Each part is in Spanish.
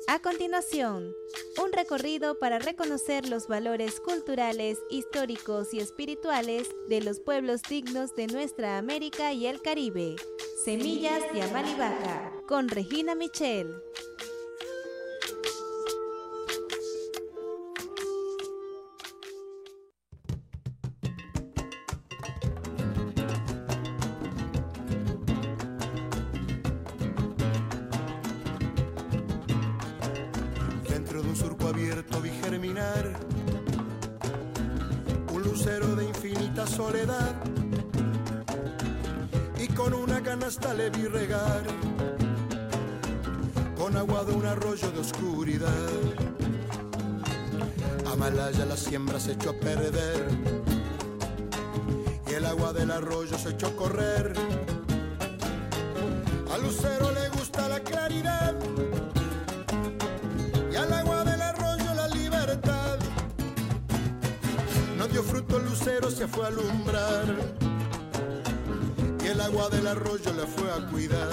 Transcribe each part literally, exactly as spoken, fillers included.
A continuación, un recorrido para reconocer los valores culturales, históricos y espirituales de los pueblos dignos de nuestra América y el Caribe. Semillas de Amalivaca, con Regina Michel. Soledad, y con una canasta le vi regar con agua de un arroyo de oscuridad. Amalaya la siembra se echó a perder y el agua del arroyo se echó a correr. Al lucero le gusta la claridad y al agua del arroyo la libertad. No dio fruto el lucero, se fue a alumbrar y el agua del arroyo la fue a cuidar.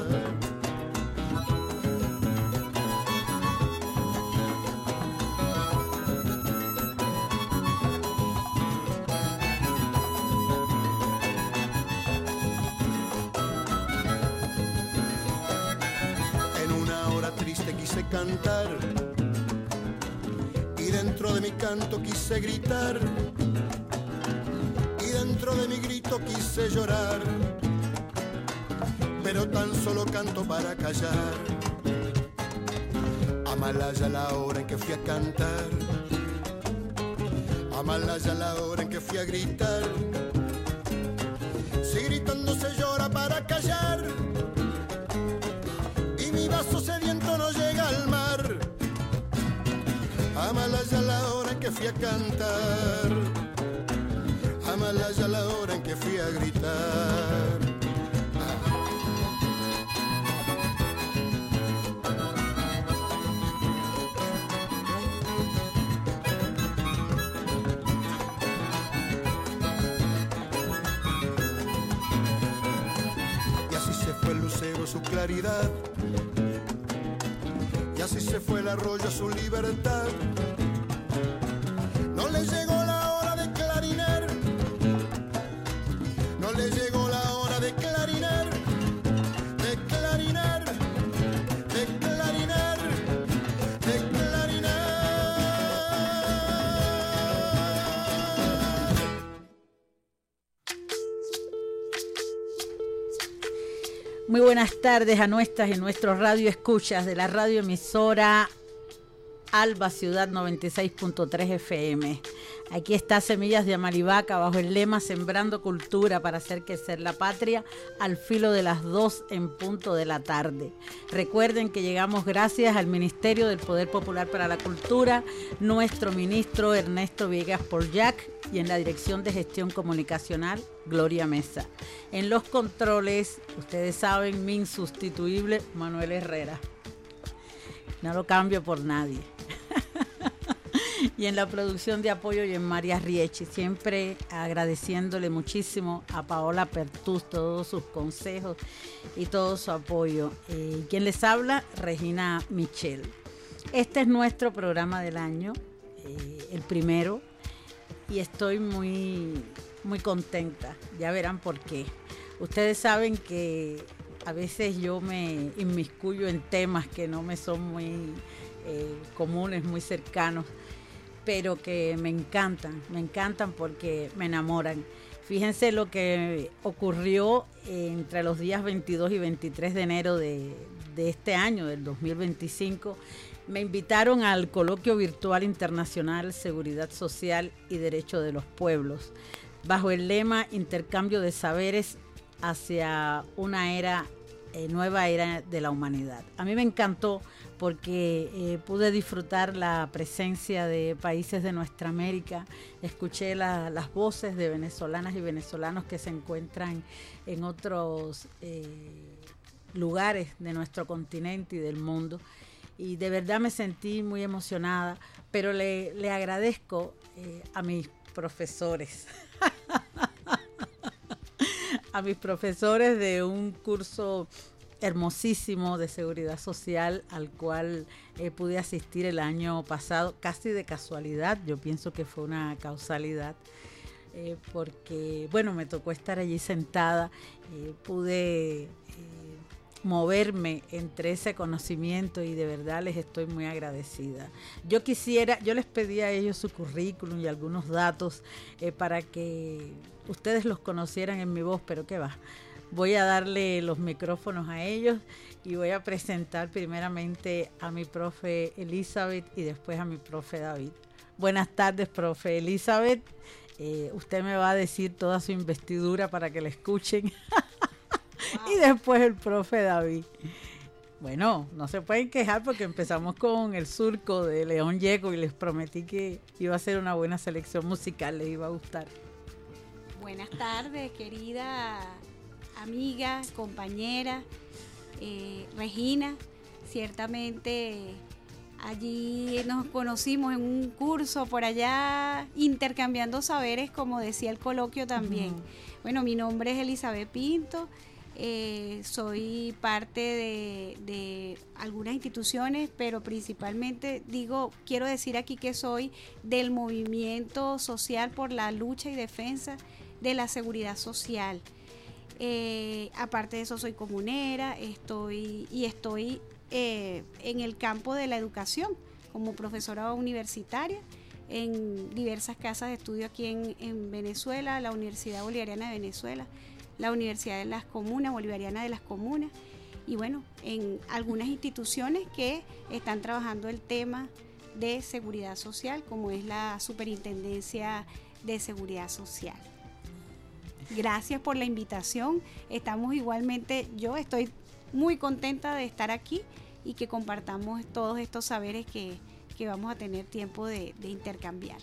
En una hora triste quise cantar y dentro de mi canto quise gritar, y dentro de mi grito quise llorar, pero tan solo canto para callar. Amalaya la hora en que fui a cantar, Amalaya la hora en que fui a gritar. Si gritando se llora para callar y mi vaso sediento no llega al mar. Amalaya la hora en que fui a cantar, Amalaya la hora en que fui a gritar. Y así se fue el lucero su claridad, y así se fue el arroyo a su libertad. No le llegó la hora de clarinar, no le llegó la hora de clarinar, de clarinar, de clarinar, de clarinar. Muy buenas tardes a nuestras y nuestros radio escuchas de la radioemisora Alba Ciudad noventa y seis punto tres F M. Aquí está Semillas de Amalivaca bajo el lema Sembrando Cultura para hacer crecer la patria al filo de las dos en punto de la tarde. Recuerden que llegamos gracias al Ministerio del Poder Popular para la Cultura, nuestro ministro Ernesto Villegas Porllac y en la Dirección de Gestión Comunicacional Gloria Mesa. En los controles, ustedes saben, mi insustituible Manuel Herrera. No lo cambio por nadie. Y en la producción de apoyo y en María Riechi, siempre agradeciéndole muchísimo a Paola Pertús todos sus consejos y todo su apoyo. Eh, quien les habla, Regina Michel. Este es nuestro programa del año, eh, el primero, y estoy muy, muy contenta. Ya verán por qué. Ustedes saben que a veces yo me inmiscuyo en temas que no me son muy eh, comunes, muy cercanos, pero que me encantan, me encantan porque me enamoran. Fíjense lo que ocurrió entre los días veintidós y veintitrés de enero de, de este año, del dos mil veinticinco. Me invitaron al Coloquio Virtual Internacional Seguridad Social y Derecho de los Pueblos, bajo el lema Intercambio de Saberes hacia una era, eh, nueva era de la humanidad. A mí me encantó porque eh, pude disfrutar la presencia de países de nuestra América, escuché la, las voces de venezolanas y venezolanos que se encuentran en otros eh, lugares de nuestro continente y del mundo, y de verdad me sentí muy emocionada, pero le, le agradezco eh, a mis profesores, a mis profesores de un curso hermosísimo de seguridad social al cual eh, pude asistir el año pasado, casi de casualidad, yo pienso que fue una causalidad, eh, porque, bueno, me tocó estar allí sentada, eh, pude eh, moverme entre ese conocimiento y de verdad les estoy muy agradecida. Yo quisiera, yo les pedí a ellos su currículum y algunos datos eh, para que ustedes los conocieran en mi voz, pero qué va. Voy a darle los micrófonos a ellos y voy a presentar primeramente a mi profe Elizabeth y después a mi profe David. Buenas tardes, profe Elizabeth. Eh, usted me va a decir toda su investidura para que la escuchen. Wow. Y después el profe David. Bueno, no se pueden quejar porque empezamos con el surco de León Gieco y les prometí que iba a ser una buena selección musical, les iba a gustar. Buenas tardes, querida amiga, compañera, eh, Regina. Ciertamente allí nos conocimos en un curso por allá, intercambiando saberes, como decía el coloquio también. Uh-huh. Bueno, mi nombre es Elizabeth Pinto, eh, soy parte de, de algunas instituciones, pero principalmente digo, quiero decir aquí que soy del movimiento social por la lucha y defensa de la seguridad social. Eh, aparte de eso soy comunera, estoy y estoy eh, en el campo de la educación como profesora universitaria en diversas casas de estudio aquí en, en Venezuela, la Universidad Bolivariana de Venezuela, la Universidad de las Comunas, Bolivariana de las Comunas, y bueno, en algunas instituciones que están trabajando el tema de seguridad social, como es la Superintendencia de Seguridad Social. Gracias por la invitación. Estamos igualmente, yo estoy muy contenta de estar aquí y que compartamos todos estos saberes que, que vamos a tener tiempo de, de intercambiar.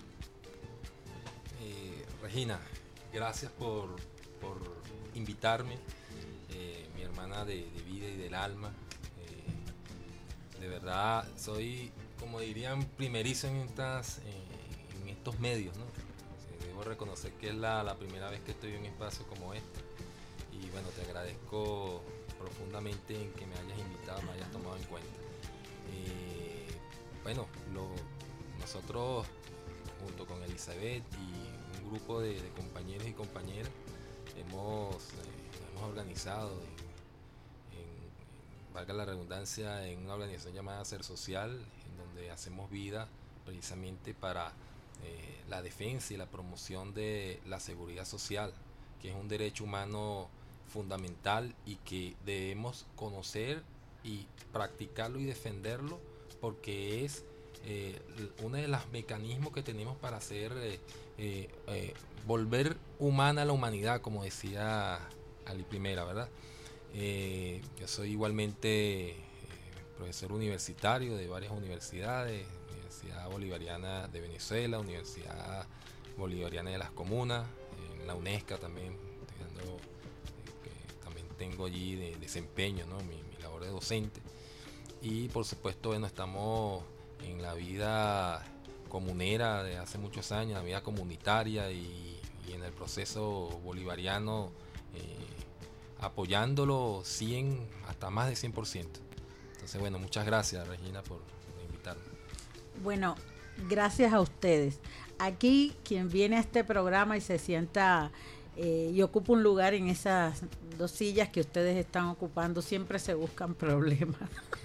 Eh, Regina, gracias por, por invitarme, eh, mi hermana de, de vida y del alma. Eh, de verdad, soy, como dirían, primerizo en, estas, eh, en estos medios, ¿no? Debo reconocer que es la, la primera vez que estoy en un espacio como este y bueno, te agradezco profundamente en que me hayas invitado, me hayas tomado en cuenta. Eh, bueno, lo, nosotros junto con Elizabeth y un grupo de, de compañeros y compañeras hemos, eh, hemos organizado, en, en, valga la redundancia, en una organización llamada Ser Social, en donde hacemos vida precisamente para Eh, la defensa y la promoción de la seguridad social, que es un derecho humano fundamental y que debemos conocer y practicarlo y defenderlo, porque es eh, uno de los mecanismos que tenemos para hacer eh, eh, eh, volver humana a la humanidad, como decía Ali Primera, ¿verdad? Eh, yo soy igualmente eh, profesor universitario de varias universidades, Universidad Bolivariana de Venezuela, Universidad Bolivariana de las Comunas, en la UNESCO también, dando, eh, también tengo allí de desempeño, ¿no? mi, mi labor de docente. Y por supuesto, bueno, estamos en la vida comunera de hace muchos años, la vida comunitaria y, y en el proceso bolivariano, eh, apoyándolo cien, hasta más de cien por ciento. Entonces, bueno, muchas gracias, Regina, por, por invitarme. Bueno, gracias a ustedes. Aquí quien viene a este programa y se sienta eh, y ocupa un lugar en esas dos sillas que ustedes están ocupando, siempre se buscan problemas.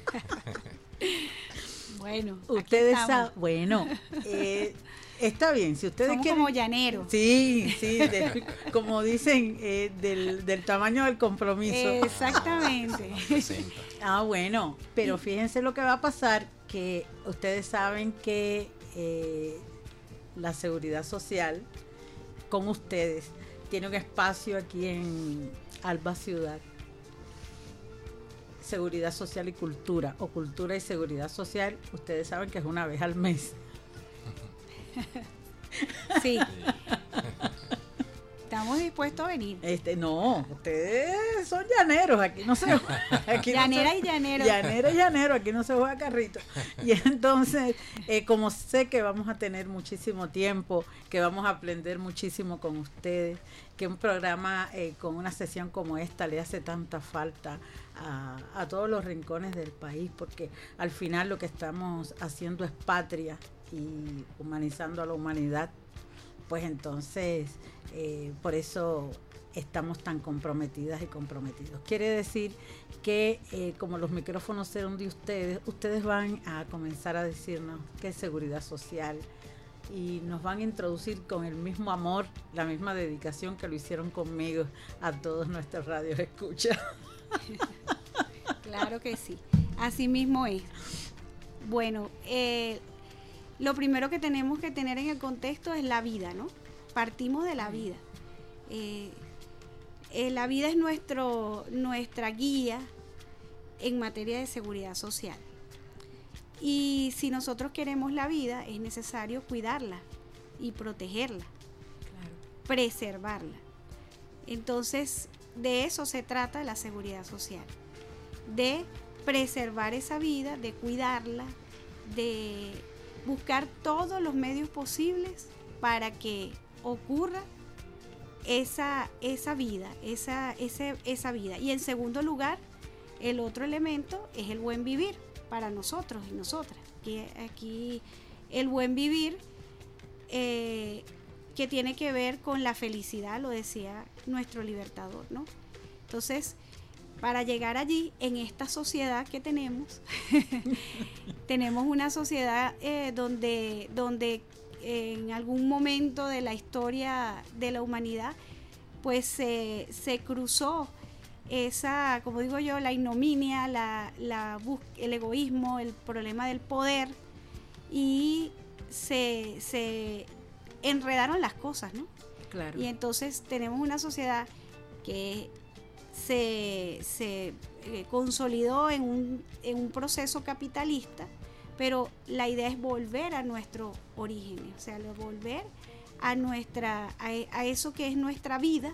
Bueno, ustedes saben, bueno, eh, está bien, si ustedes somos quieren, como llaneros. Sí, sí, de, como dicen, eh, del, del tamaño del compromiso. Exactamente. Ah, bueno, pero fíjense lo que va a pasar, que ustedes saben que eh, la seguridad social con ustedes tiene un espacio aquí en Alba Ciudad, seguridad social y cultura, o cultura y seguridad social. Ustedes saben que es una vez al mes. Sí. estamos dispuestos a venir. Este, no, ustedes son llaneros, aquí no se aquí Llanera no se, y llanero. Llanera y llanero, aquí no se juega carrito. Y entonces, eh, como sé que vamos a tener muchísimo tiempo, que vamos a aprender muchísimo con ustedes, que un programa eh, con una sesión como esta le hace tanta falta a, a todos los rincones del país, porque al final lo que estamos haciendo es patria y humanizando a la humanidad. Pues entonces, eh, por eso estamos tan comprometidas y comprometidos. Quiere decir que eh, como los micrófonos serán de ustedes, ustedes van a comenzar a decirnos qué es seguridad social y nos van a introducir con el mismo amor, la misma dedicación que lo hicieron conmigo a todos nuestros radios escucha. Claro que sí, así mismo es. Bueno, eh, lo primero que tenemos que tener en el contexto es la vida, ¿no? Partimos de la vida. Eh, eh, la vida es nuestro, nuestra guía en materia de seguridad social. Y si nosotros queremos la vida, es necesario cuidarla y protegerla, claro, preservarla. Entonces, de eso se trata la seguridad social, de preservar esa vida, de cuidarla, de buscar todos los medios posibles para que ocurra esa, esa vida, esa, ese, esa vida. Y en segundo lugar, el otro elemento es el buen vivir para nosotros y nosotras. Aquí, aquí el buen vivir eh, que tiene que ver con la felicidad, lo decía nuestro libertador, ¿no? Entonces, para llegar allí, en esta sociedad que tenemos, tenemos una sociedad eh, donde, donde eh, en algún momento de la historia de la humanidad, pues se, se cruzó esa, como digo yo, la ignominia, la, la bus- el egoísmo, el problema del poder, y se, se enredaron las cosas, ¿no? Claro. Y entonces tenemos una sociedad que se, se eh, consolidó en un, en un proceso capitalista, pero la idea es volver a nuestro origen, o sea, volver a nuestra, a, a eso que es nuestra vida,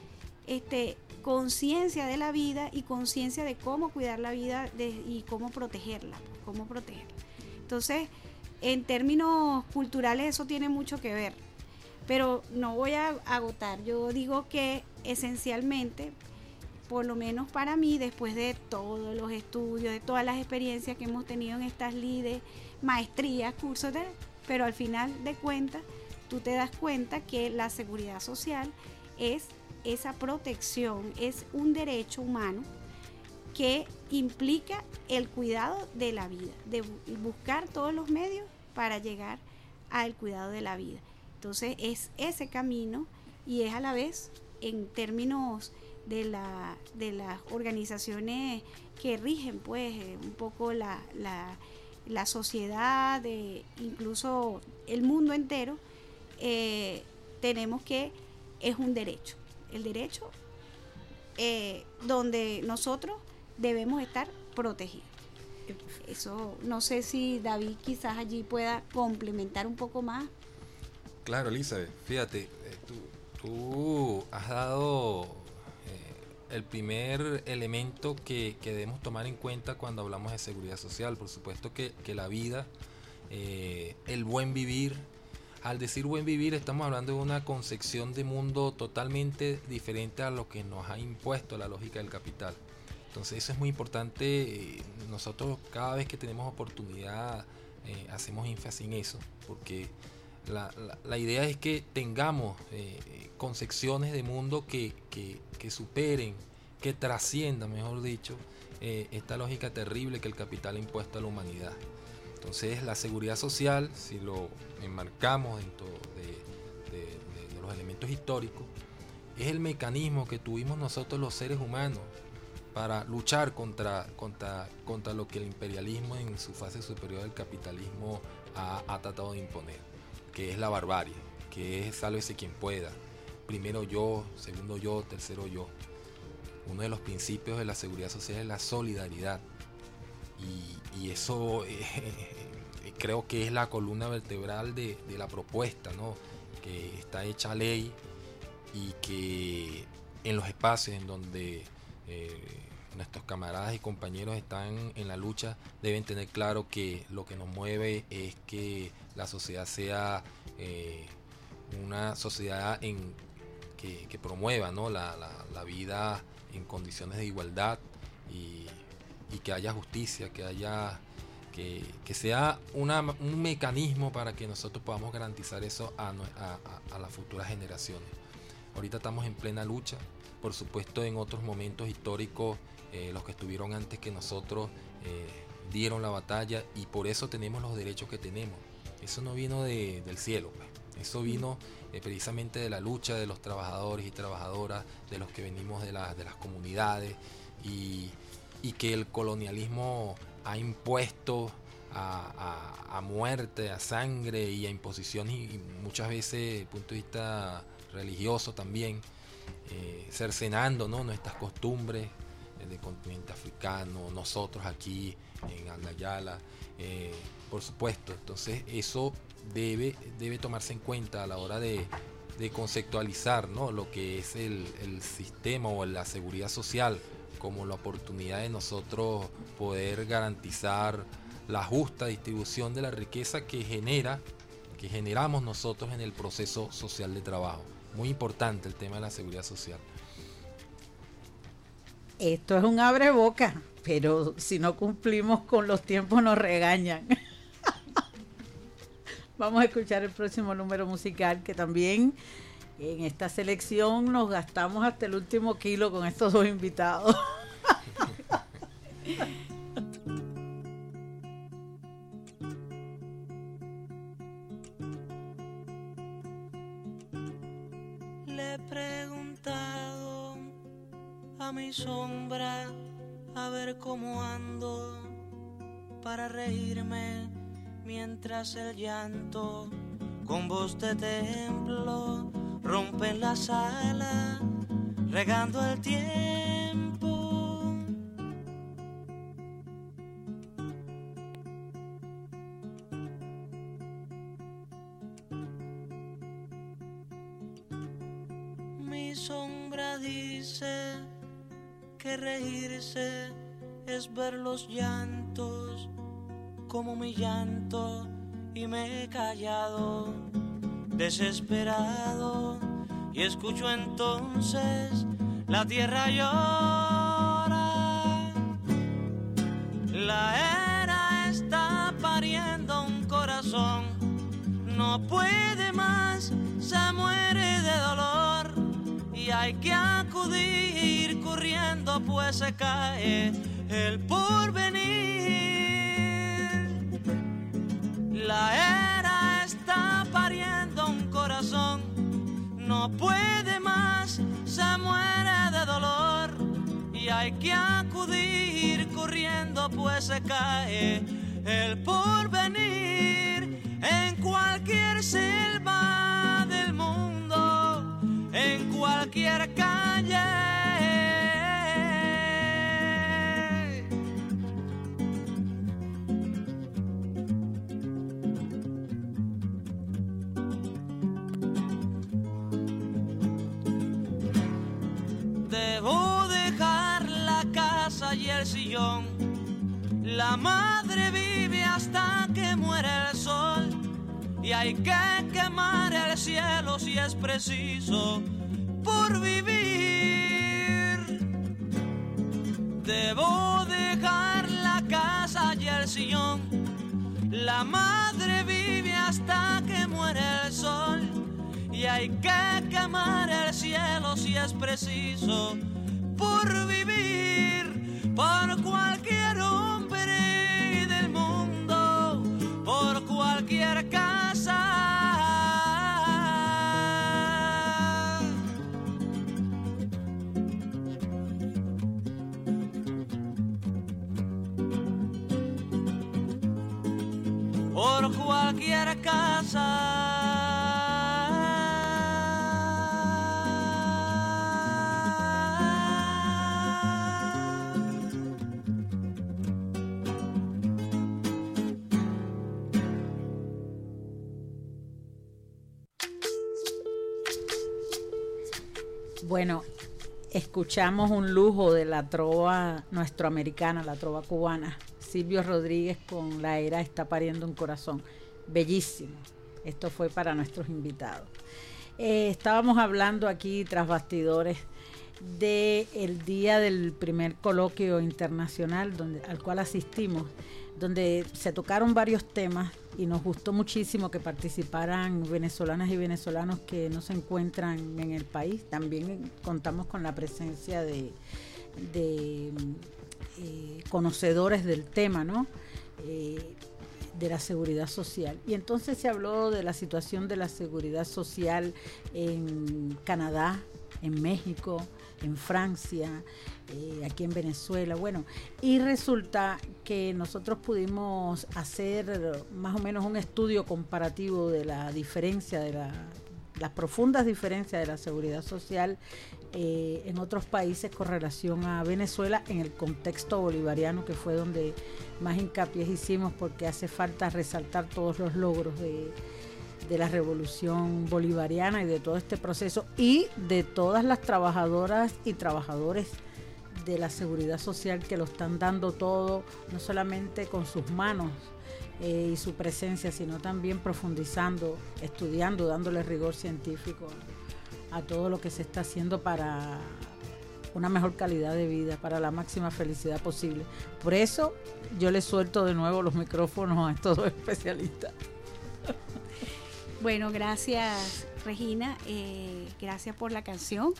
este, conciencia de la vida y conciencia de cómo cuidar la vida de, y cómo protegerla, cómo protegerla. Entonces, en términos culturales eso tiene mucho que ver, pero no voy a agotar. Yo digo que esencialmente, por lo menos para mí, después de todos los estudios, de todas las experiencias que hemos tenido en estas lides, maestrías, cursos, de, pero al final de cuentas, tú te das cuenta que la seguridad social es esa protección, es un derecho humano que implica el cuidado de la vida, de buscar todos los medios para llegar al cuidado de la vida. Entonces es ese camino y es a la vez, en términos de, la, de las organizaciones que rigen pues un poco la, la, la sociedad, de, incluso el mundo entero, eh, tenemos que es un derecho. El derecho eh, donde nosotros debemos estar protegidos. Eso, no sé si David quizás allí pueda complementar un poco más. Claro, Elizabeth, fíjate, eh, tú, tú has dado eh, el primer elemento que, que debemos tomar en cuenta cuando hablamos de seguridad social. Por supuesto que, que la vida, eh, el buen vivir. Al decir buen vivir estamos hablando de una concepción de mundo totalmente diferente a lo que nos ha impuesto la lógica del capital. Entonces eso es muy importante. Nosotros cada vez que tenemos oportunidad eh, hacemos énfasis en eso, porque la, la, la idea es que tengamos eh, concepciones de mundo que, que, que superen, que trasciendan, mejor dicho, eh, esta lógica terrible que el capital ha impuesto a la humanidad. Entonces la seguridad social, si lo enmarcamos dentro de, de, de, de los elementos históricos, es el mecanismo que tuvimos nosotros los seres humanos para luchar contra, contra, contra lo que el imperialismo en su fase superior del capitalismo ha, ha tratado de imponer, que es la barbarie, que es sálvese quien pueda, primero yo, segundo yo, tercero yo. Uno de los principios de la seguridad social es la solidaridad. Y, y eso eh, creo que es la columna vertebral de, de la propuesta, ¿no? Que está hecha ley y que en los espacios en donde eh, nuestros camaradas y compañeros están en la lucha deben tener claro que lo que nos mueve es que la sociedad sea eh, una sociedad en, que, que promueva, ¿no? la, la, la vida en condiciones de igualdad y, y que haya justicia, que haya que, que sea una, un mecanismo para que nosotros podamos garantizar eso a, a, a las futuras generaciones. Ahorita estamos en plena lucha, por supuesto en otros momentos históricos eh, los que estuvieron antes que nosotros eh, dieron la batalla y por eso tenemos los derechos que tenemos. Eso no vino de, del cielo, pues. Eso vino eh, precisamente de la lucha de los trabajadores y trabajadoras, de los que venimos de, la, de las comunidades y, y que el colonialismo ha impuesto a, a, a muerte, a sangre y a imposiciones y, y muchas veces desde el punto de vista religioso también, eh, cercenando, ¿no? nuestras costumbres eh, del continente africano, nosotros aquí en Andayala, eh, por supuesto. Entonces eso debe, debe tomarse en cuenta a la hora de, de conceptualizar, ¿no? lo que es el, el sistema o la seguridad social como la oportunidad de nosotros poder garantizar la justa distribución de la riqueza que genera, que generamos nosotros en el proceso social de trabajo. Muy importante el tema de la seguridad social. Esto es un abre boca, pero si no cumplimos con los tiempos nos regañan. Vamos a escuchar el próximo número musical, que también en esta selección nos gastamos hasta el último kilo con estos dos invitados. Le he preguntado a mi sombra a ver cómo ando para reírme mientras el llanto con voz de templo rompe en la sala regando el tiempo. Mi sombra dice que reírse es ver los llantos como mi llanto y me he callado desesperado y escucho entonces la tierra llora. La era está pariendo un corazón, no puede más, se muere de dolor y hay que acudir corriendo pues se cae el porvenir. La era está pariendo un corazón, no puede más, se muere de dolor y hay que acudir corriendo pues se cae el porvenir. En cualquier selva del mundo, en cualquier calle, debo dejar la casa y el sillón. La madre vive hasta que muere el sol y hay que quemar el cielo si es preciso por vivir. Debo dejar la casa y el sillón. La madre vive hasta que muere el sol y hay que quemar el cielo si es preciso por vivir. Por cualquier hombre del mundo, por cualquier casa, por cualquier casa. Bueno, escuchamos un lujo de la trova nuestroamericana, la trova cubana. Silvio Rodríguez con La era está pariendo un corazón. Bellísimo. Esto fue para nuestros invitados. Eh, estábamos hablando aquí tras bastidores del día del primer coloquio internacional donde, al cual asistimos, donde se tocaron varios temas y nos gustó muchísimo que participaran venezolanas y venezolanos que no se encuentran en el país. También contamos con la presencia de, de eh, conocedores del tema, ¿no? Eh, de la seguridad social. Y entonces se habló de la situación de la seguridad social en Canadá, en México, en Francia, eh, aquí en Venezuela, bueno, y resulta que nosotros pudimos hacer más o menos un estudio comparativo de la diferencia, de la, las profundas diferencias de la seguridad social eh, en otros países con relación a Venezuela en el contexto bolivariano, que fue donde más hincapié hicimos, porque hace falta resaltar todos los logros de de la revolución bolivariana y de todo este proceso y de todas las trabajadoras y trabajadores de la seguridad social que lo están dando todo, no solamente con sus manos eh, y su presencia, sino también profundizando, estudiando, dándole rigor científico a todo lo que se está haciendo para una mejor calidad de vida, para la máxima felicidad posible. Por eso yo les suelto de nuevo los micrófonos a estos dos especialistas. Bueno, gracias Regina, eh, gracias por la canción,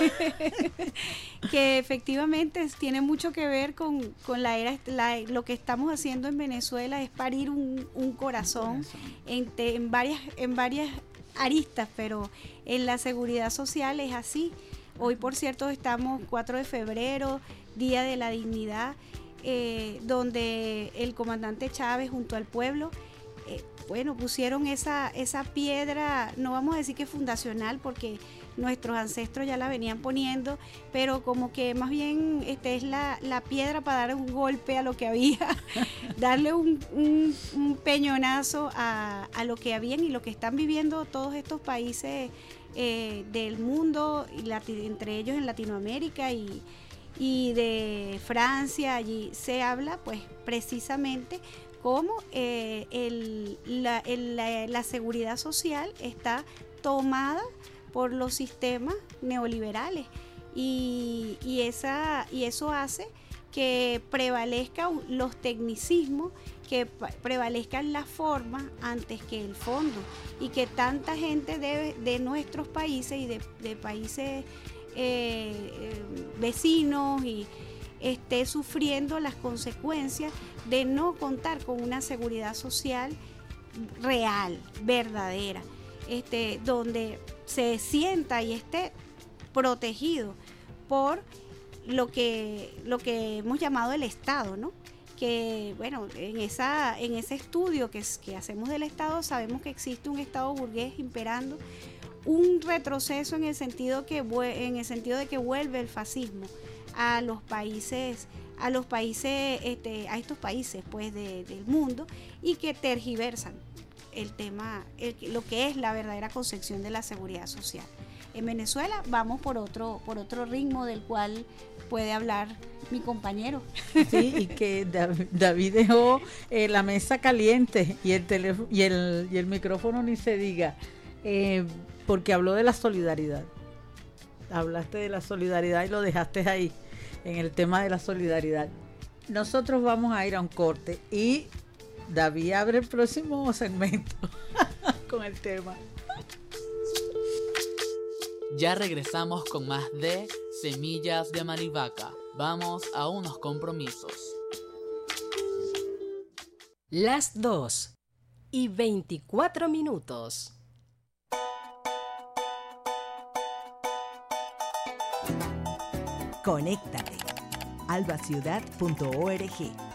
que efectivamente tiene mucho que ver con, con la era, la, lo que estamos haciendo en Venezuela es parir un, un corazón, un corazón. En, te, en, varias, en varias aristas, pero en la seguridad social es así. Hoy, por cierto, estamos cuatro de febrero, Día de la Dignidad, eh, donde el comandante Chávez junto al pueblo eh, bueno, pusieron esa, esa piedra, no vamos a decir que fundacional, porque nuestros ancestros ya la venían poniendo, pero como que más bien este es la, la piedra para dar un golpe a lo que había, darle un, un, un peñonazo a, a lo que habían y lo que están viviendo todos estos países eh, del mundo, y lati- entre ellos en Latinoamérica y, y de Francia. Allí se habla pues precisamente cómo eh, el, la, el, la, la seguridad social está tomada por los sistemas neoliberales y, y, esa, y eso hace que prevalezcan los tecnicismos, que prevalezcan las formas antes que el fondo, y que tanta gente de, de nuestros países y de, de países eh, vecinos y esté sufriendo las consecuencias de no contar con una seguridad social real, verdadera, este, donde se sienta y esté protegido por lo que, lo que hemos llamado el Estado, ¿no? Que, bueno, en, esa, en ese estudio que, que hacemos del Estado sabemos que existe un Estado burgués imperando, un retroceso en el sentido, que, en el sentido de que vuelve el fascismo a los países, a los países, este, a estos países pues de, del mundo, y que tergiversan el tema, el, lo que es la verdadera concepción de la seguridad social. En Venezuela vamos por otro, por otro ritmo del cual puede hablar mi compañero. Sí, y que David dejó eh, la mesa caliente y el teléfono y el, y el micrófono ni se diga, eh, porque habló de la solidaridad. Hablaste de la solidaridad y lo dejaste ahí, en el tema de la solidaridad. Nosotros vamos a ir a un corte y David abre el próximo segmento con el tema. Ya regresamos con más de Semillas de Marivaca. Vamos a unos compromisos. Las dos y veinticuatro minutos. Conéctate. alba ciudad punto org.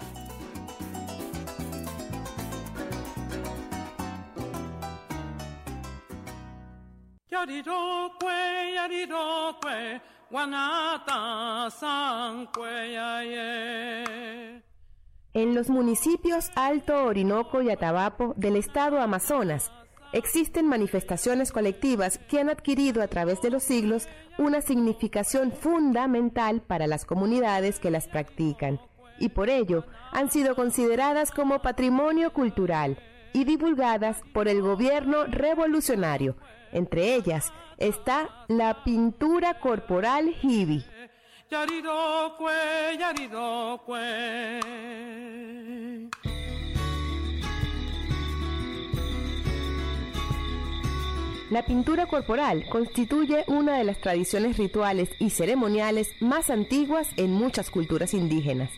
Yarirokwe, yarirokwe, guanata, sancue, yaye. En los municipios Alto Orinoco y Atabapo del estado Amazonas existen manifestaciones colectivas que han adquirido a través de los siglos una significación fundamental para las comunidades que las practican, y por ello han sido consideradas como patrimonio cultural y divulgadas por el gobierno revolucionario. Entre ellas está la pintura corporal hibi. Yarirokwe, yarirokwe. La pintura corporal constituye una de las tradiciones rituales y ceremoniales más antiguas en muchas culturas indígenas.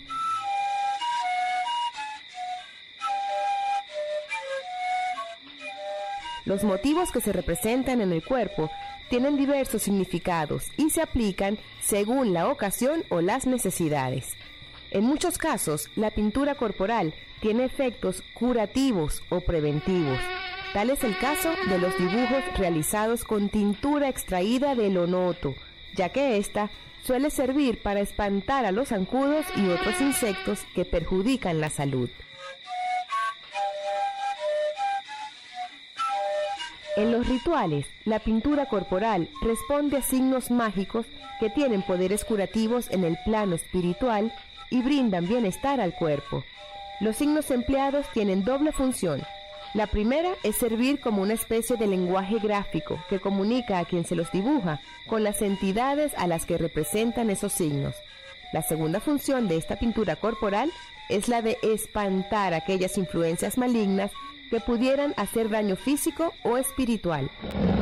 Los motivos que se representan en el cuerpo tienen diversos significados y se aplican según la ocasión o las necesidades. En muchos casos, la pintura corporal tiene efectos curativos o preventivos. Tal es el caso de los dibujos realizados con tintura extraída del onoto, ya que ésta suele servir para espantar a los zancudos y otros insectos que perjudican la salud. En los rituales, la pintura corporal responde a signos mágicos que tienen poderes curativos en el plano espiritual y brindan bienestar al cuerpo. Los signos empleados tienen doble función. La primera es servir como una especie de lenguaje gráfico que comunica a quien se los dibuja con las entidades a las que representan esos signos. La segunda función de esta pintura corporal es la de espantar aquellas influencias malignas que pudieran hacer daño físico o espiritual.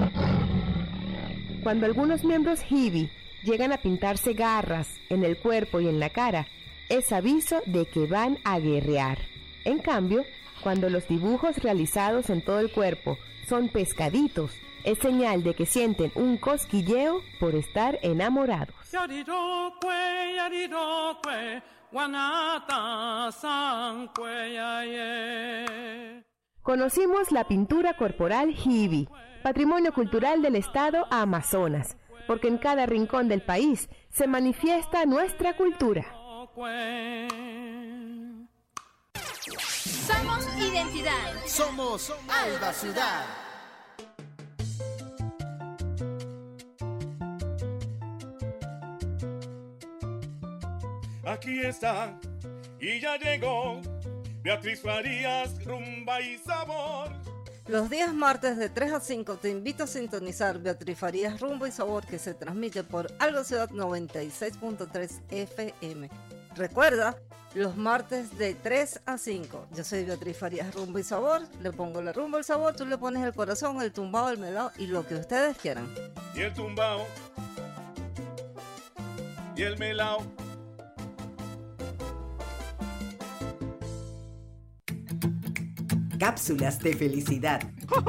Cuando algunos miembros hibi llegan a pintarse garras en el cuerpo y en la cara, es aviso de que van a guerrear. En cambio, cuando los dibujos realizados en todo el cuerpo son pescaditos, es señal de que sienten un cosquilleo por estar enamorados. Yarirokwe, yarirokwe, guanata, sankwe, yaye. Conocimos la pintura corporal hibi, patrimonio cultural del estado Amazonas, porque en cada rincón del país se manifiesta nuestra cultura. Somos identidad. Somos Alba Ciudad. Aquí está y ya llegó Beatriz Farías, rumba y sabor. Los días martes de tres a cinco te invito a sintonizar Beatriz Farías, rumba y sabor, que se transmite por Alba Ciudad noventa y seis punto tres F M. Recuerda, los martes de tres a cinco. Yo soy Beatriz Farías, rumba y sabor. Le pongo la rumba al sabor, tú le pones el corazón, el tumbao, el melao y lo que ustedes quieran. Y el tumbao y el melao. Cápsulas de felicidad.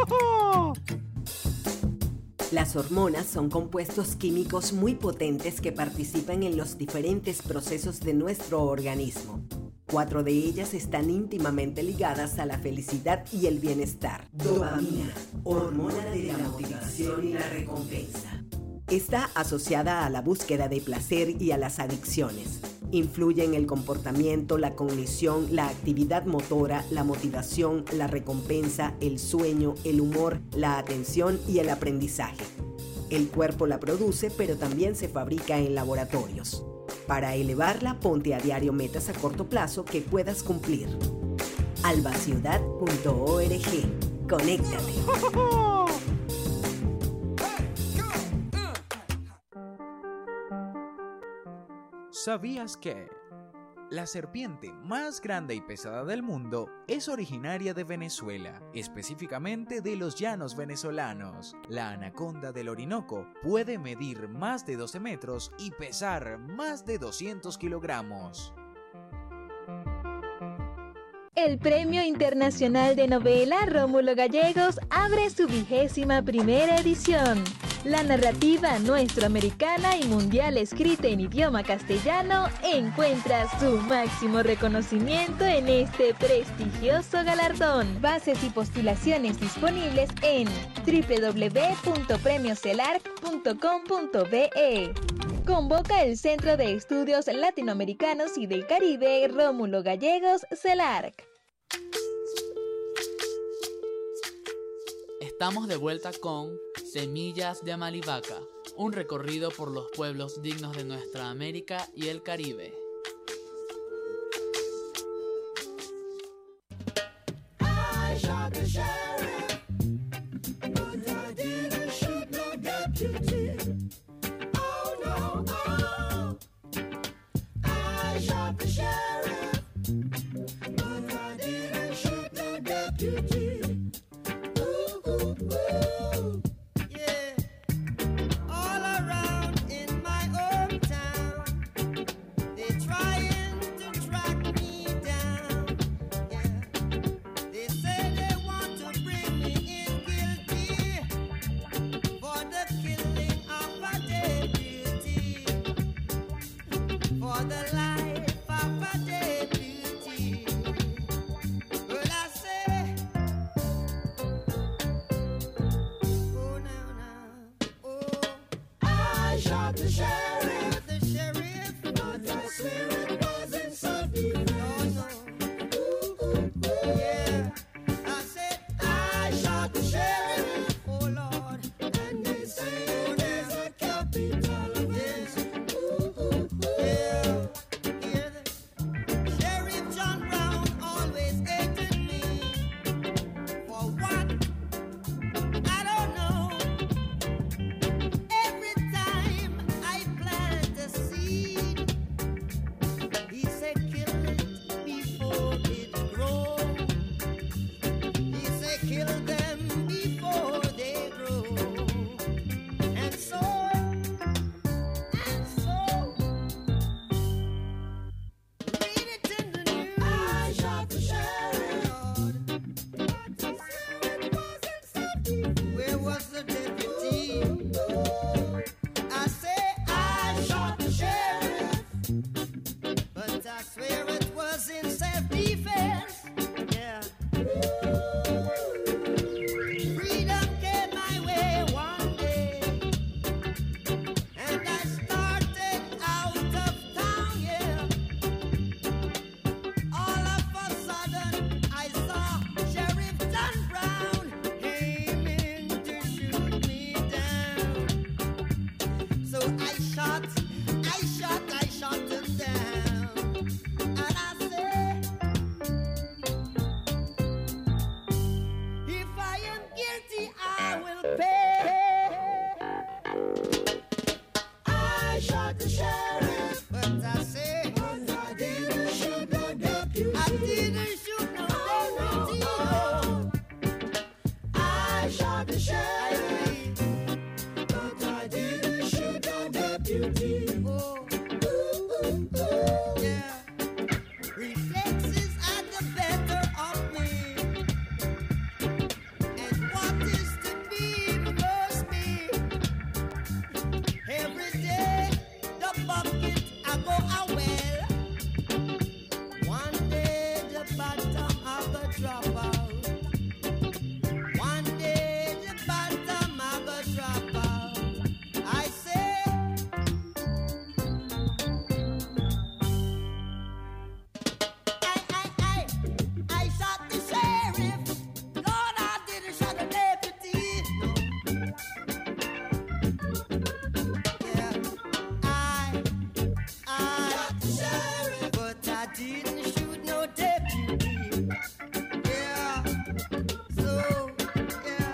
Las hormonas son compuestos químicos muy potentes que participan en los diferentes procesos de nuestro organismo. Cuatro de ellas están íntimamente ligadas a la felicidad y el bienestar. Dopamina, hormona de la motivación y la recompensa. Está asociada a la búsqueda de placer y a las adicciones. Influye en el comportamiento, la cognición, la actividad motora, la motivación, la recompensa, el sueño, el humor, la atención y el aprendizaje. El cuerpo la produce, pero también se fabrica en laboratorios. Para elevarla, ponte a diario metas a corto plazo que puedas cumplir. alba ciudad punto org. Conéctate. ¿Sabías que la serpiente más grande y pesada del mundo es originaria de Venezuela, específicamente de los llanos venezolanos? La anaconda del Orinoco puede medir más de doce metros y pesar más de doscientos kilogramos. El Premio Internacional de Novela Rómulo Gallegos abre su vigésima primera edición. La narrativa nuestroamericana y mundial escrita en idioma castellano encuentra su máximo reconocimiento en este prestigioso galardón. Bases y postulaciones disponibles en doble u doble u doble u punto premio celarc punto com punto be. Convoca el Centro de Estudios Latinoamericanos y del Caribe Rómulo Gallegos CELARC. Estamos de vuelta con Semillas de Amalivaca, un recorrido por los pueblos dignos de nuestra América y el Caribe. I shot the sheriff, but I didn't shoot no deputy. Oh no, oh. I shot the sheriff, but I didn't shoot no deputy. Ooh, ooh, ooh. Yeah. All around in my hometown, they're trying to track me down. Yeah. They say they want to bring me in guilty for the killing of a deputy, for the life of a deputy. Well, I say, oh, now, now, oh, I shot the sheriff, the sheriff, but I swear it wasn't self-defense. Oh, no. Ooh, ooh, ooh, yeah. I said, I shot the sheriff, oh, Lord, and they say, oh, there's a capital offense. Ooh, ooh, ooh, yeah. Hear the Sheriff John Brown always hated me. For what? I don't know. Every time I plant a seed, he said kill it before it grows. He said kill them before they grow. And so, and so, read it in the news. I shot the sheriff, Lord, but he said it wasn't self-defense. Where was the deputy? I say I shot the sheriff, but I swear it was in self-defense. Yeah. Freedom came my way one day, and I started out of town, yeah. All of a sudden, I saw Sheriff John Brown aiming to shoot me down. So I shot, I shot, I shot him down. And I said, if I am guilty, I will pay. I shot the sheriff, but I say, but I didn't shoot no deputy. I didn't shoot no deputy. No. I shot the sheriff, but I didn't shoot no deputy. Oh, ooh, ooh, ooh, yeah. Reflexes are the better of me, and what is to be must be. Every day the bucket I go a well. One day the bottom I go drop out. One day the bottom I go drop out. I say, I, I, I, I shot the sheriff. Lord, I didn't shot a deputy. No. Yeah. I, I shot the sheriff, but I didn't shoot no deputy. Yeah. So, yeah.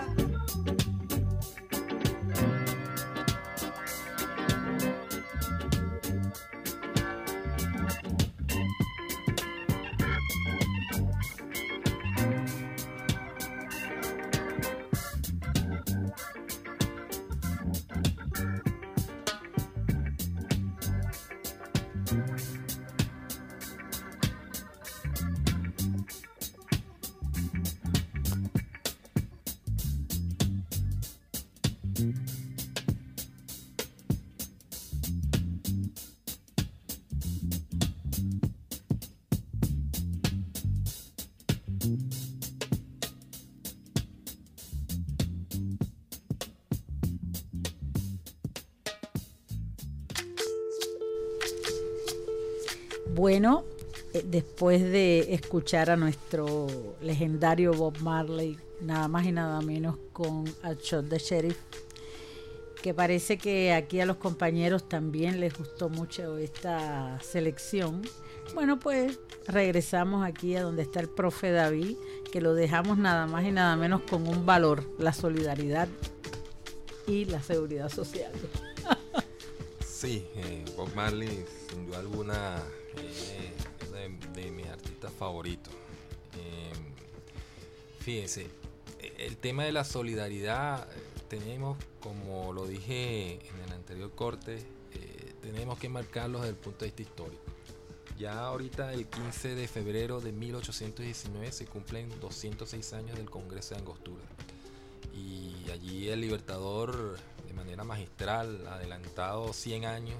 Bueno, eh, después de escuchar a nuestro legendario Bob Marley, nada más y nada menos con A Shot the Sheriff, que parece que aquí a los compañeros también les gustó mucho esta selección. Bueno, pues regresamos aquí a donde está el profe David, que lo dejamos nada más y nada menos con un valor, la solidaridad y la seguridad social. Sí, eh, Bob Marley, sin duda alguna, eh, de, de mis artistas favoritos. Eh, fíjense, el tema de la solidaridad, tenemos, como lo dije en el anterior corte, eh, tenemos que marcarlo desde el punto de vista histórico. Ya ahorita, el quince de febrero de mil ochocientos diecinueve, se cumplen doscientos seis años del Congreso de Angostura. Y allí el Libertador, de manera magistral, adelantado cien años,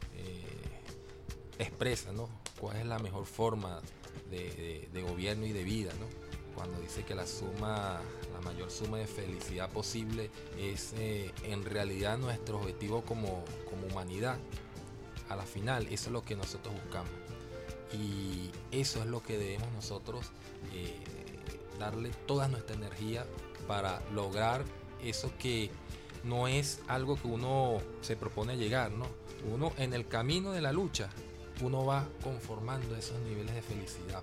eh, expresa, ¿no?, cuál es la mejor forma de, de, de gobierno y de vida, ¿no? Cuando dice que la suma, la mayor suma de felicidad posible es eh, en realidad nuestro objetivo como, como humanidad. A la final, eso es lo que nosotros buscamos. Y eso es lo que debemos nosotros eh, darle toda nuestra energía para lograr eso, que no es algo que uno se propone llegar, ¿no? Uno, en el camino de la lucha, uno va conformando esos niveles de felicidad.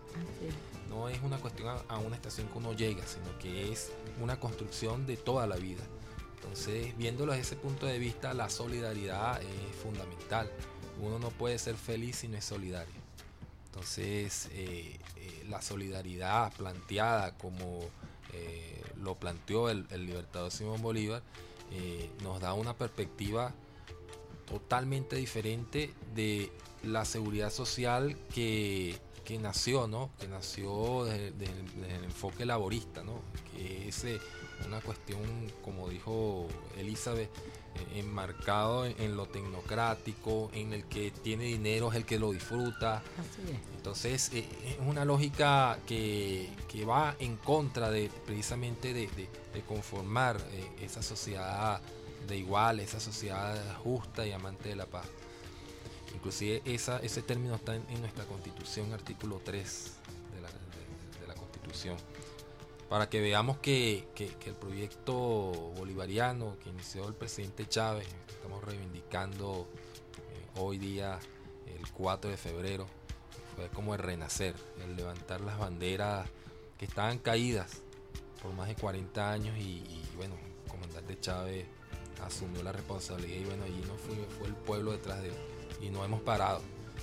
No es una cuestión a, a una estación que uno llega, sino que es una construcción de toda la vida. Entonces, viéndolo desde ese punto de vista, la solidaridad es fundamental. Uno no puede ser feliz si no es solidario. Entonces, eh, eh, la solidaridad planteada como eh, lo planteó el, el libertador Simón Bolívar, eh, nos da una perspectiva totalmente diferente de la seguridad social que, que nació, ¿no? Que nació desde, desde, desde el enfoque laborista, ¿no? Que es eh, una cuestión, como dijo Elizabeth, eh, enmarcado en, en lo tecnocrático, en el que tiene dinero es el que lo disfruta. Así es. Entonces eh, es una lógica que, que va en contra de precisamente de, de, de conformar eh, esa sociedad de iguales, esa sociedad justa y amante de la paz. Inclusive esa, ese término está en, en nuestra Constitución, artículo tres de la, de, de la Constitución, para que veamos que, que, que el proyecto bolivariano que inició el presidente Chávez, estamos reivindicando eh, hoy día, el cuatro de febrero, fue como el renacer, el levantar las banderas que estaban caídas por más de cuarenta años, y, y bueno, el comandante Chávez asumió la responsabilidad, y bueno, allí no fue, fue el pueblo detrás de él, y no hemos parado.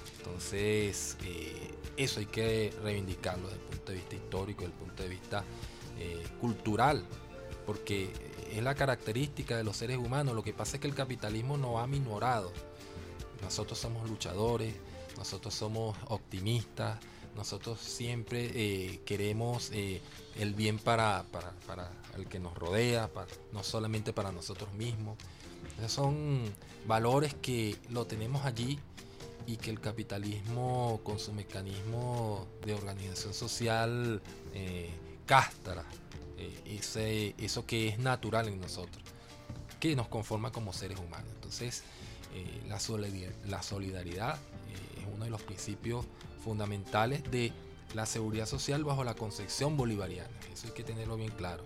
Entonces eh, eso hay que reivindicarlo desde el punto de vista histórico, desde el punto de vista eh, cultural, porque es la característica de los seres humanos. Lo que pasa es que el capitalismo nos ha minorado. Nosotros somos luchadores, nosotros somos optimistas, nosotros siempre eh, queremos eh, el bien para, para, para el que nos rodea, para, no solamente para nosotros mismos. Esos son valores que lo tenemos allí, y que el capitalismo, con su mecanismo de organización social, eh, castra eh, ese, eso que es natural en nosotros, que nos conforma como seres humanos. Entonces eh, la, solidaridad, la solidaridad eh, es uno de los principios fundamentales de la seguridad social bajo la concepción bolivariana. Eso hay que tenerlo bien claro.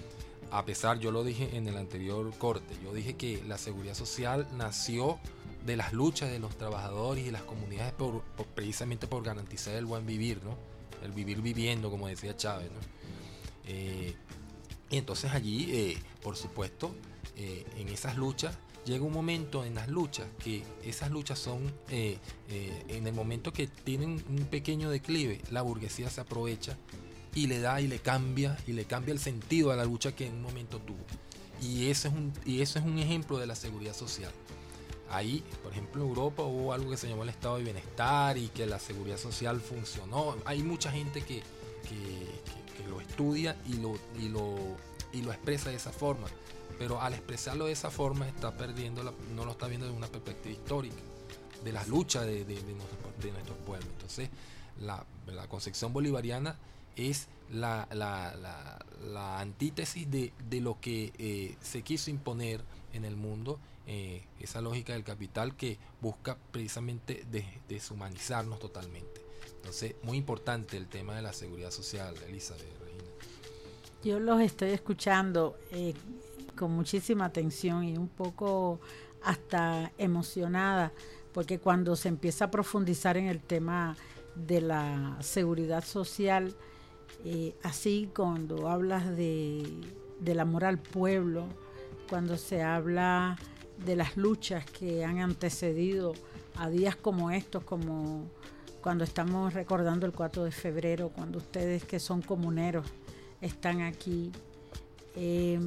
A pesar, yo lo dije en el anterior corte, yo dije que la seguridad social nació de las luchas de los trabajadores y de las comunidades por, por, precisamente por garantizar el buen vivir, ¿no? El vivir viviendo, como decía Chávez, ¿no? Eh, y entonces allí, eh, por supuesto, eh, en esas luchas, llega un momento en las luchas que esas luchas son, eh, eh, en el momento que tienen un pequeño declive, la burguesía se aprovecha y le da y le cambia y le cambia el sentido a la lucha que en un momento tuvo. Y ese es un, y eso es un ejemplo de la seguridad social. Ahí, por ejemplo, en Europa hubo algo que se llamó el estado de bienestar, y que la seguridad social funcionó. Hay mucha gente que, que, que, que lo estudia y lo, y, lo, y lo expresa de esa forma, pero al expresarlo de esa forma está perdiendo la, no lo está viendo desde una perspectiva histórica de las luchas de, de, de, nuestro, de nuestros pueblos. Entonces la, la concepción bolivariana es la, la, la, la antítesis de, de lo que eh, se quiso imponer en el mundo, eh, esa lógica del capital que busca precisamente de, deshumanizarnos totalmente. Entonces, muy importante el tema de la seguridad social, Elizabeth, Regina. Yo los estoy escuchando eh, con muchísima atención y un poco hasta emocionada, porque cuando se empieza a profundizar en el tema de la seguridad social, eh, así cuando hablas de, del amor al pueblo, cuando se habla de las luchas que han antecedido a días como estos, como cuando estamos recordando el cuatro de febrero, cuando ustedes que son comuneros están aquí, eh,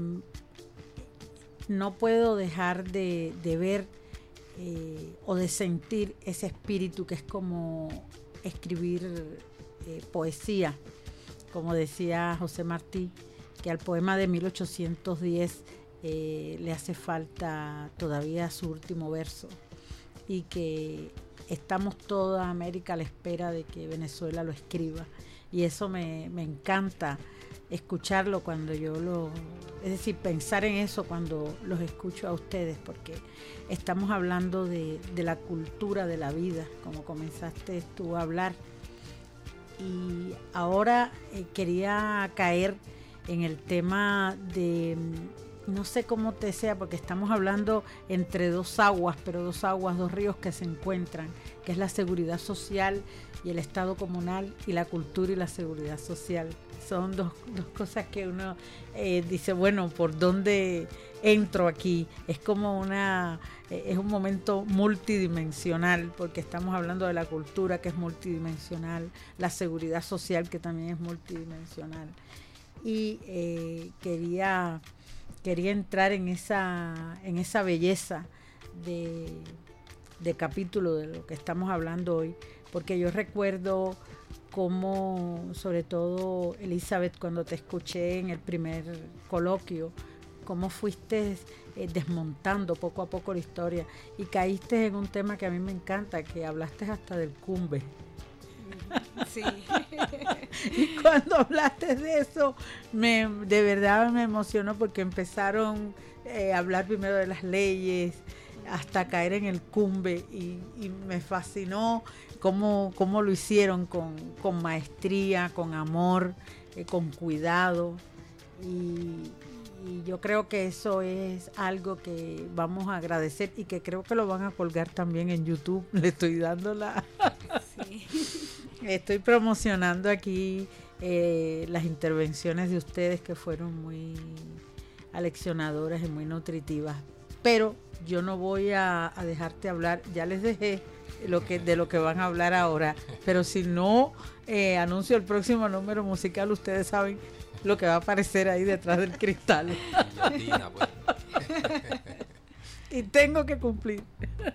no puedo dejar de, de ver eh, o de sentir ese espíritu que es como escribir eh, poesía, como decía José Martí, que al poema de mil ochocientos diez eh, le hace falta todavía su último verso, y que estamos toda América a la espera de que Venezuela lo escriba, y eso me, me encanta escucharlo cuando yo lo, es decir, pensar en eso cuando los escucho a ustedes, porque estamos hablando de, de la cultura de la vida, como comenzaste tú a hablar, y ahora eh, quería caer en el tema de, no sé cómo te sea, porque estamos hablando entre dos aguas, pero dos aguas, dos ríos que se encuentran, que es la seguridad social y el Estado comunal, y la cultura y la seguridad social. Son dos, dos cosas que uno eh, dice, bueno, ¿por dónde entro aquí? Es como una, eh, es un momento multidimensional, porque estamos hablando de la cultura, que es multidimensional, la seguridad social, que también es multidimensional. Y eh, quería, quería entrar en esa, en esa belleza de, de capítulo de lo que estamos hablando hoy, porque yo recuerdo cómo, sobre todo Elizabeth, cuando te escuché en el primer coloquio, cómo fuiste eh, desmontando poco a poco la historia y caíste en un tema que a mí me encanta, que hablaste hasta del cumbe. Sí. Y cuando hablaste de eso, me, de verdad me emocionó, porque empezaron eh, a hablar primero de las leyes hasta caer en el cumbe, y, y me fascinó cómo, cómo lo hicieron con, con maestría, con amor, eh, con cuidado, y, y yo creo que eso es algo que vamos a agradecer, y que creo que lo van a colgar también en YouTube. Le estoy dando la... Sí. Estoy promocionando aquí eh, las intervenciones de ustedes, que fueron muy aleccionadoras y muy nutritivas, pero yo no voy a, a dejarte hablar. Ya les dejé lo que, de lo que van a hablar ahora, pero si no eh, anuncio el próximo número musical, ustedes saben lo que va a aparecer ahí detrás del cristal. Y tengo que cumplir.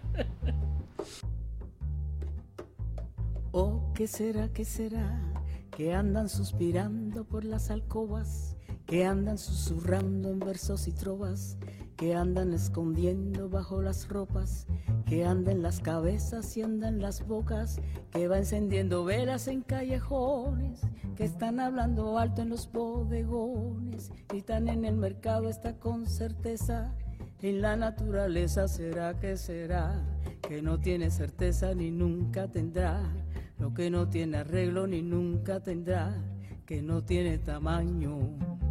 Oh, ¿qué será, qué será? Que andan suspirando por las alcobas, que andan susurrando en versos y trovas, que andan escondiendo bajo las ropas, que andan en las cabezas y andan en las bocas, que va encendiendo velas en callejones, que están hablando alto en los bodegones, y están en el mercado, está con certeza. En la naturaleza será que será, que no tiene certeza ni nunca tendrá, lo que no tiene arreglo ni nunca tendrá, que no tiene tamaño.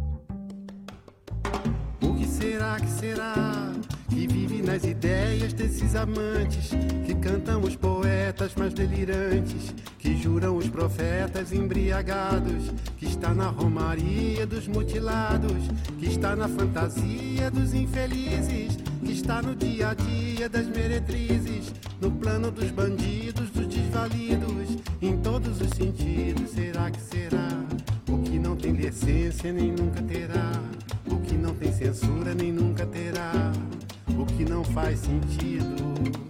O que será, que será, que vive nas ideias desses amantes, que cantam os poetas mais delirantes, que juram os profetas embriagados, que está na romaria dos mutilados, que está na fantasia dos infelizes, que está no dia a dia das meretrizes, no plano dos bandidos, dos desvalidos, em todos os sentidos. Será que será, o que não tem decência nem nunca terá, o que não tem censura nem nunca terá, o que não faz sentido.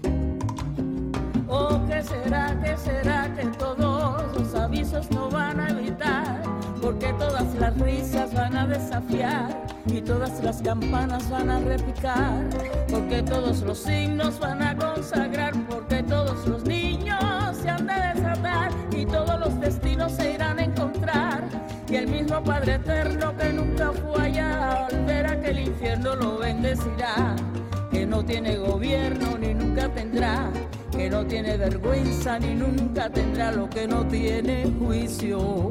Oh, ¿qué será, qué será que todos los avisos no van a evitar? Porque todas las risas van a desafiar y todas las campanas van a repicar, porque todos los signos van a consagrar, porque todos los niños se han de desatar y todos los destinos se irán a encontrar, y el mismo Padre Eterno que nunca fue allá, al ver aquel infierno lo bendecirá, que no tiene gobierno ni nunca tendrá, que no tiene vergüenza ni nunca tendrá lo que no tiene juicio.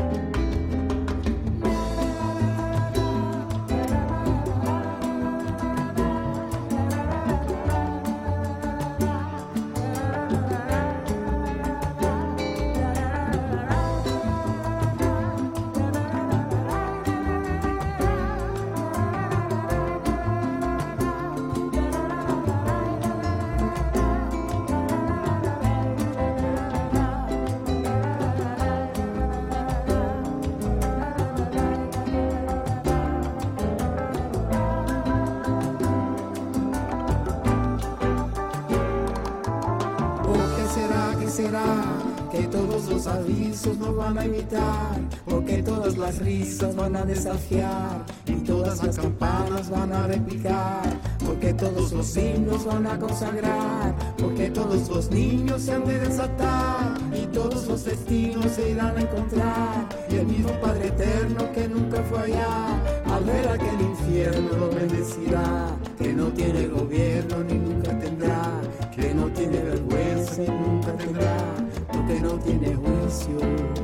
Que todos los avisos nos van a imitar, porque todas las risas van a desafiar y todas las campanas van a repicar, porque todos los himnos van a consagrar, porque todos los niños se han de desatar y todos los destinos se irán a encontrar, y el mismo Padre Eterno que nunca fue allá, al ver aquel infierno lo bendecirá, que no tiene gobierno ni nunca tendrá, que no tiene vergüenza ni nunca tendrá, porque no tiene juicio.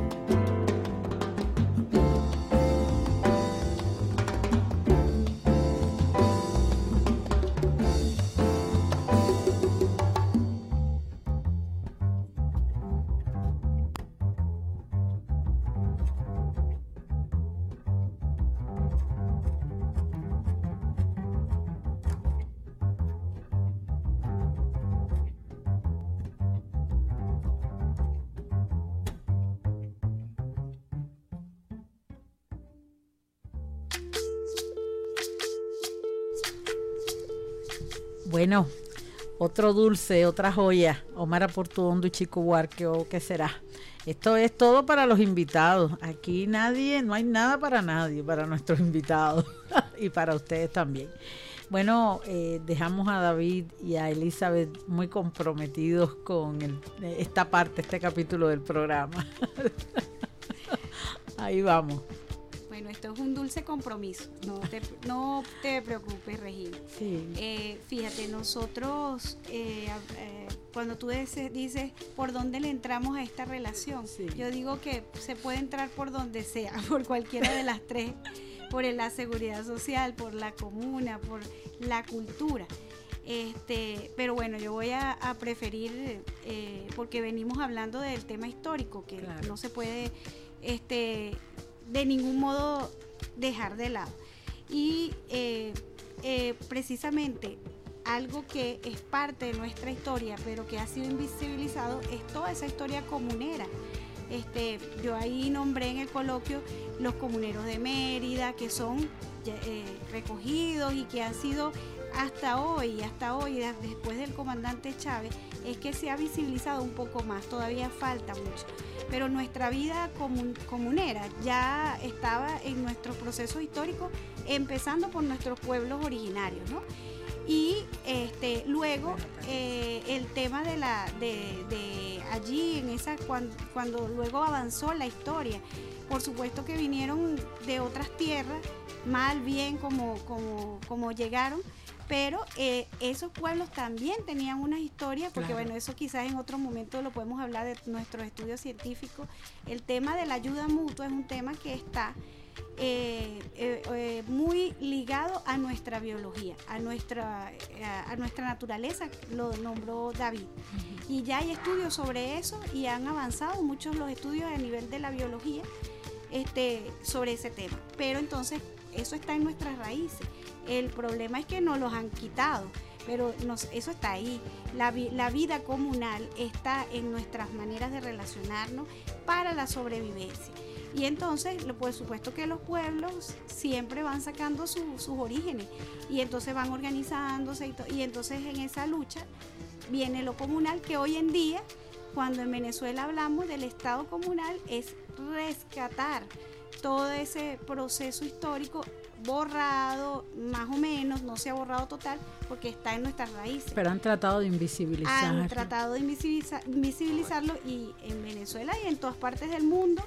Bueno, otro dulce, otra joya, Omar Portuondo y Chico Buarque, o qué será. Esto es todo para los invitados. Aquí nadie, no hay nada para nadie, para nuestros invitados y para ustedes también. Bueno, eh, dejamos a David y a Elizabeth muy comprometidos con el, esta parte, este capítulo del programa. Ahí vamos. Bueno, esto es un dulce compromiso, no te, no te preocupes, Regina. Sí. Eh, fíjate, nosotros, eh, eh, cuando tú dices, dices por dónde le entramos a esta relación, sí. Yo digo que se puede entrar por donde sea, por cualquiera de las tres, por la seguridad social, por la comuna, por la cultura. Este, pero bueno, yo voy a, a preferir, eh, porque venimos hablando del tema histórico, que claro. No se puede... este de ningún modo dejar de lado. Y eh, eh, precisamente algo que es parte de nuestra historia, pero que ha sido invisibilizado, es toda esa historia comunera. Este, yo ahí nombré en el coloquio los comuneros de Mérida, que son eh, recogidos y que han sido hasta hoy, hasta hoy, después del comandante Chávez, es que se ha visibilizado un poco más, todavía falta mucho. Pero nuestra vida comun, comunera ya estaba en nuestros procesos históricos, empezando por nuestros pueblos originarios, ¿no? Y este, luego eh, el tema de la de, de allí, en esa cuando, cuando luego avanzó la historia, por supuesto que vinieron de otras tierras, mal, bien, como, como, como llegaron, pero eh, esos pueblos también tenían unas historias, porque claro. Bueno, eso quizás en otro momento lo podemos hablar de nuestros estudios científicos. El tema de la ayuda mutua es un tema que está eh, eh, eh, muy ligado a nuestra biología, a nuestra, a, a nuestra naturaleza, lo nombró David. Uh-huh. Y ya hay estudios sobre eso y han avanzado muchos los estudios a nivel de la biología este, sobre ese tema. Pero entonces eso está en nuestras raíces. El problema es que nos los han quitado, pero nos, eso está ahí. La, la vida comunal está en nuestras maneras de relacionarnos para la sobrevivencia. Y entonces, por supuesto que los pueblos siempre van sacando su, sus orígenes y entonces van organizándose y, to, y entonces en esa lucha viene lo comunal, que hoy en día, cuando en Venezuela hablamos del Estado comunal, es rescatar todo ese proceso histórico borrado, más o menos, no se ha borrado total, porque está en nuestras raíces. Pero han tratado de invisibilizarlo. Han tratado de invisibilizar, invisibilizarlo y en Venezuela y en todas partes del mundo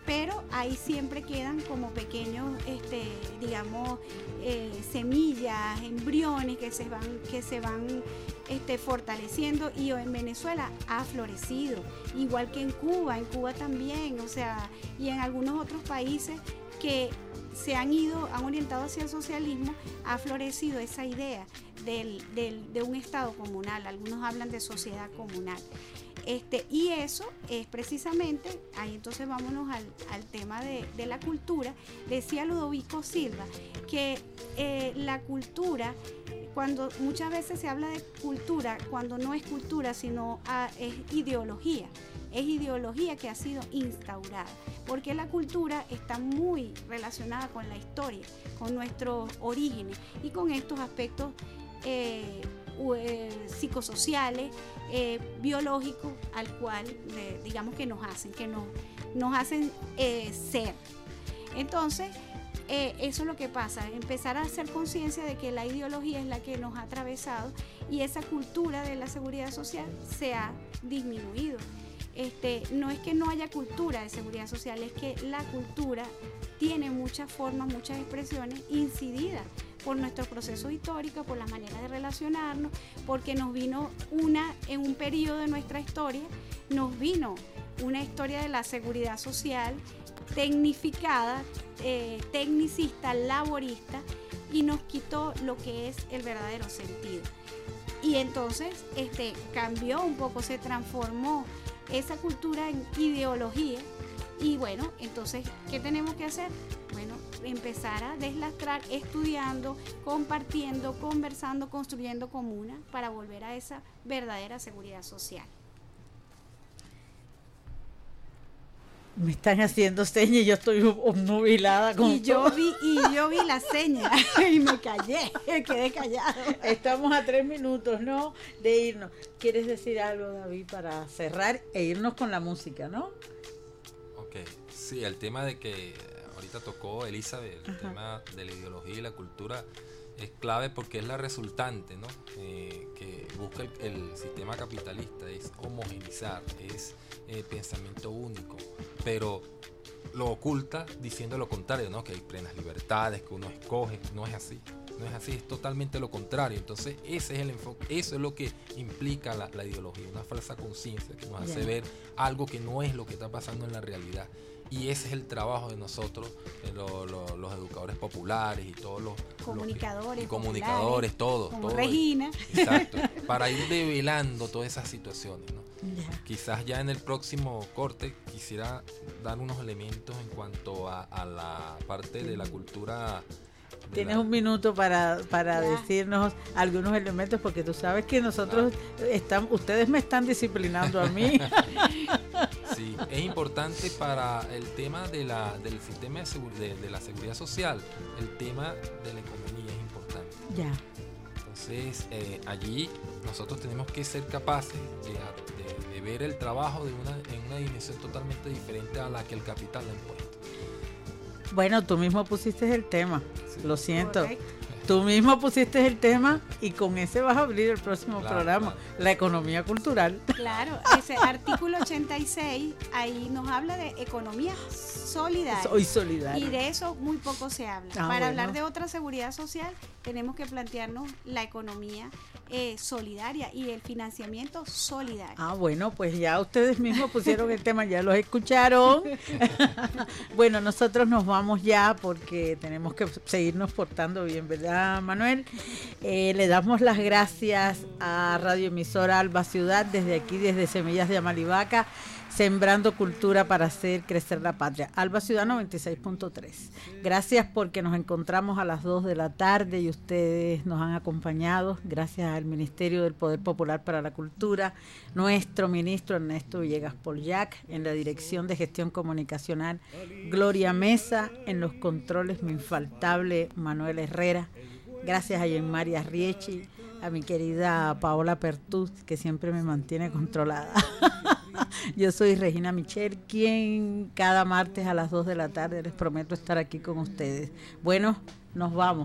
pero ahí siempre quedan como pequeños, este, digamos, eh, semillas, embriones que se van, que se van este, fortaleciendo, y en Venezuela ha florecido, igual que en Cuba, en Cuba también, o sea, y en algunos otros países que se han ido, han orientado hacia el socialismo, ha florecido esa idea del, del, de un Estado comunal, algunos hablan de sociedad comunal. Este, y eso es precisamente, ahí entonces vámonos al, al tema de, de la cultura. Decía Ludovico Silva que eh, la cultura, cuando muchas veces se habla de cultura, cuando no es cultura, sino ah, es ideología, es ideología que ha sido instaurada, porque la cultura está muy relacionada con la historia, con nuestros orígenes y con estos aspectos eh, eh, psicosociales, eh, biológicos, al cual eh, digamos que nos hacen, que nos, nos hacen eh, ser. Entonces, eh, eso es lo que pasa, empezar a hacer conciencia de que la ideología es la que nos ha atravesado y esa cultura de la seguridad social se ha disminuido. Este, no es que no haya cultura de seguridad social, es que la cultura tiene muchas formas, muchas expresiones incididas por nuestros procesos históricos, por las maneras de relacionarnos, porque nos vino una, en un periodo de nuestra historia, nos vino una historia de la seguridad social tecnificada, eh, tecnicista, laborista, y nos quitó lo que es el verdadero sentido. Y entonces este, cambió un poco, se transformó esa cultura en ideología. Y bueno, entonces, ¿qué tenemos que hacer? Bueno, empezar a deslastrar, estudiando, compartiendo, conversando, construyendo comuna para volver a esa verdadera seguridad social. Me están haciendo señas y yo estoy obnubilada con y yo todo. vi y yo vi la seña y me callé, quedé callado. Estamos a tres minutos, ¿no?, de irnos. ¿Quieres decir algo, David, para cerrar e irnos con la música, no? Ok, sí, el tema de que ahorita tocó Elizabeth, el Ajá. tema de la ideología y la cultura es clave porque es la resultante, ¿no? Eh, que busca el, el sistema capitalista, es homogenizar, es eh, pensamiento único, pero lo oculta diciendo lo contrario, ¿no? Que hay plenas libertades, que uno escoge. No es así, no es así, es totalmente lo contrario. Entonces ese es el enfoque, eso es lo que implica la, la ideología, una falsa conciencia que nos hace yeah. ver algo que no es lo que está pasando en la realidad. Y ese es el trabajo de nosotros, eh, lo, lo, los educadores populares y todos los comunicadores, los, y comunicadores, todos, como todo, Regina. Exacto, para ir develando todas esas situaciones, ¿no? Yeah. Quizás ya en el próximo corte quisiera dar unos elementos en cuanto a, a la parte de la cultura. Tienes la... un minuto para, para decirnos algunos elementos, porque tú sabes que nosotros claro. están, ustedes me están disciplinando a mí. Sí, es importante para el tema de la, del sistema de, segur, de, de la seguridad social, el tema de la economía es importante. Ya. Entonces, eh, allí nosotros tenemos que ser capaces de, de, de ver el trabajo de una, en una dimensión totalmente diferente a la que el capital ha impuesto. Bueno, tú mismo pusiste el tema, sí. Lo siento. Correcto. Tú mismo pusiste el tema y con ese vas a abrir el próximo claro, programa, claro. La economía cultural. Claro, ese artículo ochenta y seis, ahí nos habla de economía solidaria. Soy solidaria. Y de eso muy poco se habla. Ah, Para bueno. hablar de otra seguridad social, tenemos que plantearnos la economía eh, solidaria y el financiamiento solidario. Ah, bueno, pues ya ustedes mismos pusieron el tema, ya los escucharon. Bueno, nosotros nos vamos ya porque tenemos que seguirnos portando bien, ¿verdad, Manuel? Eh, le damos las gracias a Radio Emisora Alba Ciudad, desde aquí, desde Semillas de Amalivaca, sembrando cultura para hacer crecer la patria. Alba Ciudad noventa y seis punto tres. Gracias porque nos encontramos a las dos de la tarde y ustedes nos han acompañado. Gracias al Ministerio del Poder Popular para la Cultura, nuestro ministro Ernesto Villegas Polyac, en la Dirección de Gestión Comunicacional, Gloria Mesa, en los controles mi infaltable Manuel Herrera. Gracias a Yenmari Arriechi, a mi querida Paola Pertús, que siempre me mantiene controlada. Yo soy Regina Michel, quien cada martes a las dos de la tarde les prometo estar aquí con ustedes. Bueno, nos vamos.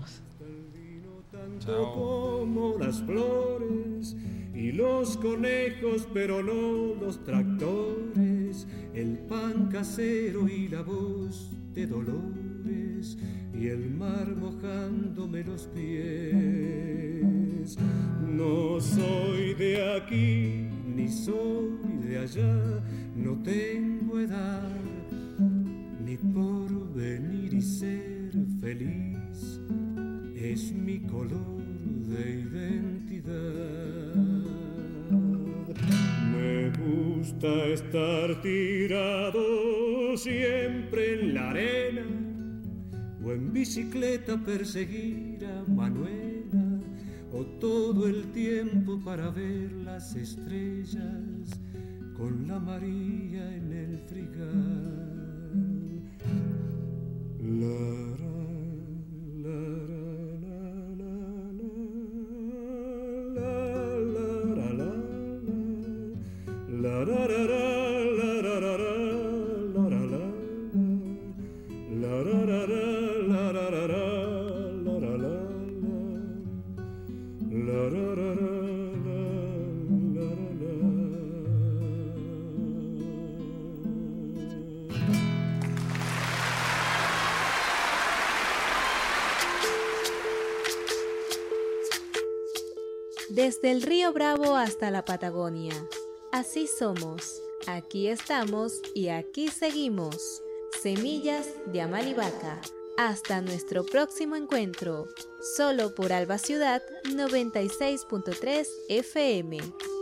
Chao. Como las flores y los conejos, pero no los tractores. el pan casero y la voz de Dolores y el mar mojándome los pies. No soy de aquí ni soy de allá, no tengo edad ni por venir y ser feliz, es mi color de identidad. Me gusta estar tirado siempre en la arena o en bicicleta perseguir a Manuela, o todo el tiempo para ver las estrellas con la María en el trigal. La, la, la, la, la, Desde el río Bravo hasta la Patagonia, así somos, aquí estamos y aquí seguimos. Semillas de Amalivaca. Hasta nuestro próximo encuentro, solo por Alba Ciudad noventa y seis punto tres F M.